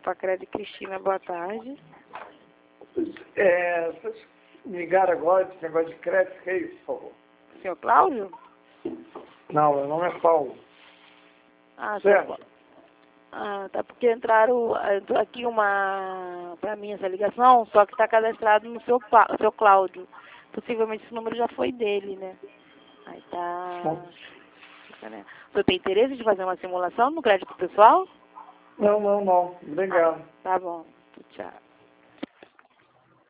Pacred Cristina, boa tarde. Vocês me ligaram agora desse negócio de crédito, que é isso, por favor? Senhor Cláudio? Não, meu nome é Paulo. Ah, Certo. tá porque entrou aqui pra mim essa ligação, só que está cadastrado no seu Cláudio. Possivelmente esse número já foi dele, né? Aí tá... Bom. O senhor tem interesse de fazer uma simulação no crédito pessoal? Não. Obrigado. Tá bom. Tchau.